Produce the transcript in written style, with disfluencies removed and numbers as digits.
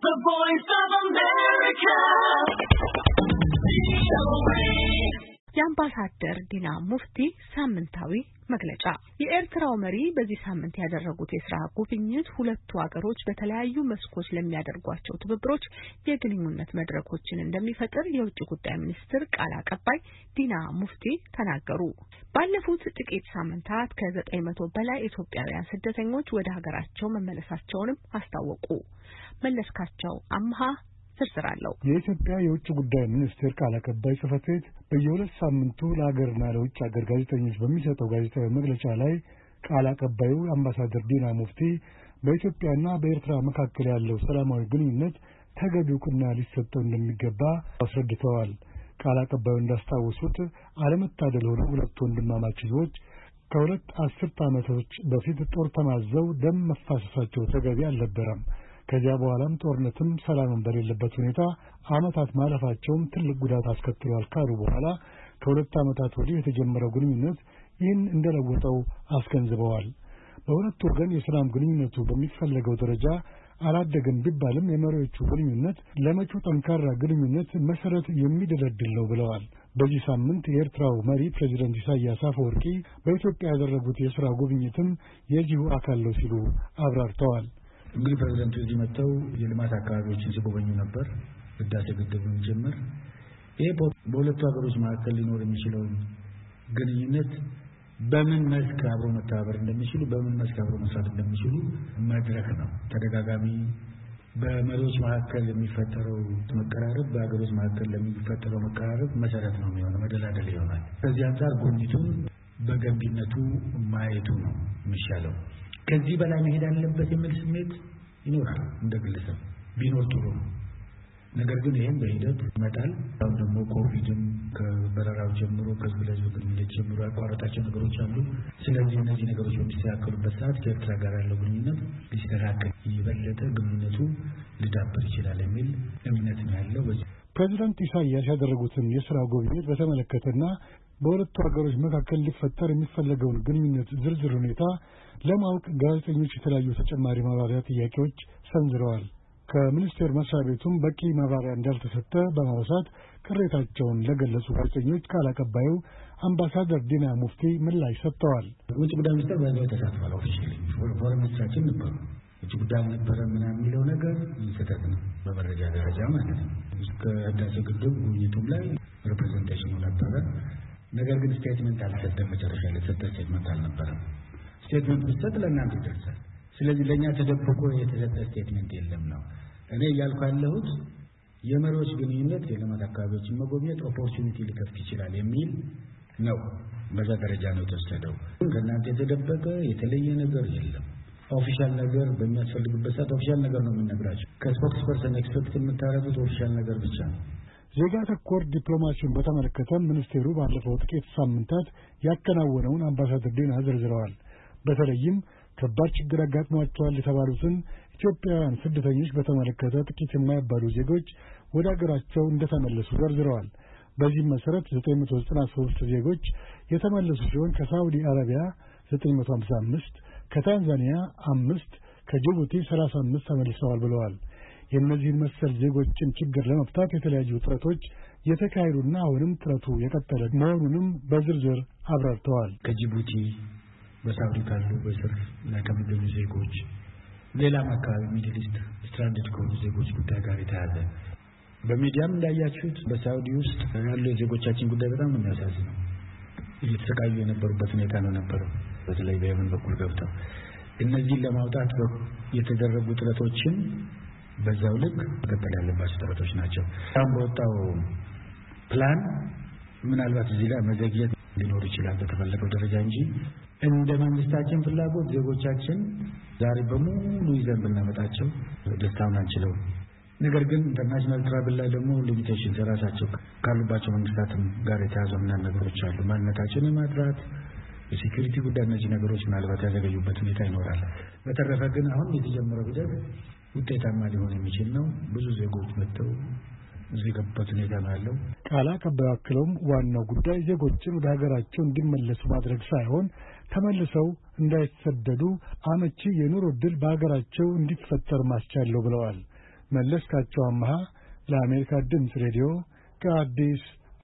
The Voice of America. የአምባሳደር ዲና ሙፍቲ ሳምንታዊ መግለጫ። የኤርትራው መሪ በዚህ ሳምንት ያደረጉት የሥራ ጉብኝት ሁለቱ ሀገሮች በተለያዩ መስኮች ለሚያደርጓቸው ትብብሮች የግንኙነት መድረኮችን እንደሚፈጥር የውጭ ጉዳይ ሚኒስትር ቃል አቀባይ ዲና ሙፍቲ ተናገሩ። ባለፉት ጥቂት ሳምንታት ከ900 በላይ ኢትዮጵያውያን ስደተኞች ወደ ሀገራቸው መመለሳቸውንም አስታወቁ። መለስካቸው አምሃ ተስራለው። የኢትዮጵያ የውጭ ጉዳይ ሚኒስቴር ቃል አቀባይ ጽሕፈት ቤት በየሁለት ሳምንቱ ለሀገርና ለውጭ ሀገር ጋዜጠኞች በሚሰጠው ጋዜጣዊ መግለጫ ላይ ቃል አቀባዩ አምባሳደር ዲና ሙፍቲ በኢትዮጵያና በኤርትራ መካከል ያለው ሰላማዊ ግንኙነት ተገቢ ዕውቅና ሊሰጠው እንደሚገባ አስረድተዋል። ቃል አቀባዩ እንዳስታወሱት አለመታደል ሆነው ሁለት ወንድማማች ሕዝቦች ከሁለት አስርት ዓመቶች በፊት ጦር ተማዘው ደም መፋሰሳቸው ተገቢ አልነበረም። ከዚያ በኋላም ጦርነትም ሰላምን በሌለበት ሁኔታ ዓመታት ማለፋቸውም ትልቅ ጉዳት አስከትሏል ካሉ በኋላ ከሁለት ዓመታት ወዲህ የተጀመረው ግንኙነት ይህን እንደለወጠው አስገንዝበዋል። በሁለቱ ወገን የሰላም ግንኙነቱ በሚፈለገው ደረጃ አላደገም ቢባልም የመሪዎቹ ግንኙነት ለመጪው ጠንካራ ግንኙነት መሰረት የሚደለድል ነው ብለዋል። በዚህ ሳምንት የኤርትራው መሪ ፕሬዝዳንት ኢሳያስ አፈወርቂ በኢትዮጵያ ያደረጉት የሥራ ጉብኝትም የዚሁ አካል ነው ሲሉ አብራርተዋል። እንግዲህ ፕሬዝዳንቱ እዚህ መጥተው የልማት አካባቢዎችን ሲጎበኙ ነበር፣ ህዳሴ ግድብን ጭምር። ይሄ በሁለቱ ሀገሮች መካከል ሊኖር የሚችለውን ግንኙነት በምን መስክ አብሮ መተባበር እንደሚችሉ፣ በምን መስክ አብሮ መስራት እንደሚችሉ መድረክ ነው። ተደጋጋሚ በመሪዎች መካከል የሚፈጠረው መቀራረብ በሀገሮች መካከል ለሚፈጠረው መቀራረብ መሰረት ነው የሚሆነው፣ መደላደል ይሆናል። ከዚህ አንጻር ጉብኝቱን በገንቢነቱ ማየቱ ነው የሚሻለው። ከዚህ በላይ መሄድ አለበት የሚል ስሜት ይኖራል እንደ ግለሰብ ቢኖር ጥሩ ነው። ነገር ግን ይሄን በሂደት ይመጣል። አሁን ደግሞ ኮቪድም ከበረራው ጀምሮ ከህዝብ ለህዝብ ግንኙነት ጀምሮ ያቋረጣቸው ነገሮች አሉ። ስለዚህ እነዚህ ነገሮች በሚስተካከሉበት ሰዓት ከኤርትራ ጋር ያለው ግንኙነት ሊስተካከል የበለጠ ግንኙነቱ ሊዳብር ይችላል የሚል እምነት ነው ያለው። ፕሬዝዳንት ኢሳያስ ያደረጉትን የሥራ ጉብኝት በተመለከተና በሁለቱ ሀገሮች መካከል ሊፈጠር የሚፈለገውን ግንኙነት ዝርዝር ሁኔታ ለማወቅ ጋዜጠኞች የተለያዩ ተጨማሪ ማብራሪያ ጥያቄዎች ሰንዝረዋል። ከሚኒስቴር መስሪያ ቤቱም በቂ ማብራሪያ እንዳልተሰጠ በማውሳት ቅሬታቸውን ለገለጹ ጋዜጠኞች ቃል አቀባዩ አምባሳደር ዲና ሙፍቲ ምላሽ ሰጥተዋል። ውጭ ጉዳይ ሚኒስቴር በዚህ ተሳትፏል። ኦፊሻሊ ፎረን ሚኒስትራችን ነበሩ። ውጭ ጉዳይ ነበረ ምናምን የሚለው ነገር ስህተት ነው፣ በመረጃ ደረጃ ማለት ነው። እስከ ህዳሴ ግድብ ጉብኝቱም ላይ ሪፕሬዘንቴሽኑ ነበረ። ነገር ግን ስቴትመንት አልሰጠም። መጨረሻ ላይ የተሰጠ ስቴትመንት አልነበረም። ስቴትመንት ብትሰጥ ለእናንተ ይደርሳል። ስለዚህ ለእኛ ተደብቆ የተሰጠ ስቴትመንት የለም ነው እኔ እያልኩ ያለሁት። የመሪዎች ግንኙነት የልማት አካባቢዎችን መጎብኘት ኦፖርቹኒቲ ሊከፍት ይችላል የሚል ነው። በዛ ደረጃ ነው የተወሰደው። ከእናንተ የተደበቀ የተለየ ነገር የለም። ኦፊሻል ነገር በሚያስፈልግበት ሰዓት ኦፊሻል ነገር ነው የምንነግራቸው። ከስፖክስ ፐርሰን ኤክስፔክት የምታደርጉት ኦፊሻል ነገር ብቻ ነው። ዜጋ ተኮር ዲፕሎማሲውን በተመለከተ ሚኒስቴሩ ባለፈው ጥቂት ሳምንታት ያከናወነውን አምባሳደር ዲና ዘርዝረዋል። በተለይም ከባድ ችግር አጋጥሟቸዋል የተባሉትን ኢትዮጵያውያን ስደተኞች በተመለከተ ጥቂት የማይባሉ ዜጎች ወደ ሀገራቸው እንደተመለሱ ዘርዝረዋል። በዚህም መሰረት 993 ዜጎች የተመለሱ ሲሆን ከሳዑዲ አረቢያ 955፣ ከታንዛኒያ 5፣ ከጅቡቲ 35 ተመልሰዋል ብለዋል። የእነዚህን መሰል ዜጎችን ችግር ለመፍታት የተለያዩ ጥረቶች የተካሄዱና አሁንም ጥረቱ የቀጠለ መሆኑንም በዝርዝር አብራርተዋል። ከጅቡቲ በሳውዲ ካሉ በስር ላይ ከሚገኙ ዜጎች፣ ሌላም አካባቢ ሚድል ኢስት ስትራንድድ ከሆኑ ዜጎች ጉዳይ ጋር የተያዘ በሚዲያም እንዳያችሁት በሳውዲ ውስጥ ያሉ የዜጎቻችን ጉዳይ በጣም ነው የሚያሳዝነው። እየተሰቃዩ የነበሩበት ሁኔታ ነው ነበረው። በተለይ በየመን በኩል ገብተው እነዚህን ለማውጣት የተደረጉ ጥረቶችን በዛው ልክ መቀጠል ያለባቸው ጥረቶች ናቸው። አሁን በወጣው ፕላን ምናልባት እዚህ ላይ መዘግየት ሊኖር ይችላል በተፈለገው ደረጃ እንጂ እንደ መንግስታችን ፍላጎት ዜጎቻችን ዛሬ በሙሉ ይዘን ብናመጣቸው ደስታውን አንችለው። ነገር ግን ኢንተርናሽናል ትራቭል ላይ ደግሞ ሊሚቴሽን ራሳቸው ካሉባቸው መንግስታትም ጋር የተያዙ ነገሮች አሉ። ማንነታችንን ማጥራት፣ የሴኩሪቲ ጉዳይ፣ እነዚህ ነገሮች ምናልባት ያዘገዩበት ሁኔታ ይኖራል። በተረፈ ግን አሁን የተጀመረው ሂደት ውጤታማ ሊሆን የሚችል ነው። ብዙ ዜጎች መጥተው እዚህ ገቡበት ሁኔታ ነው ያለው። ቃል አቀባዩ አክለውም ዋናው ጉዳይ ዜጎችን ወደ ሀገራቸው እንዲመለሱ ማድረግ ሳይሆን ተመልሰው እንዳይሰደዱ አመቺ የኑሮ ዕድል በሀገራቸው እንዲፈጠር ማስቻል ብለዋል። መለስካቸው አምሃ ለአሜሪካ ድምፅ ሬዲዮ ከአዲስ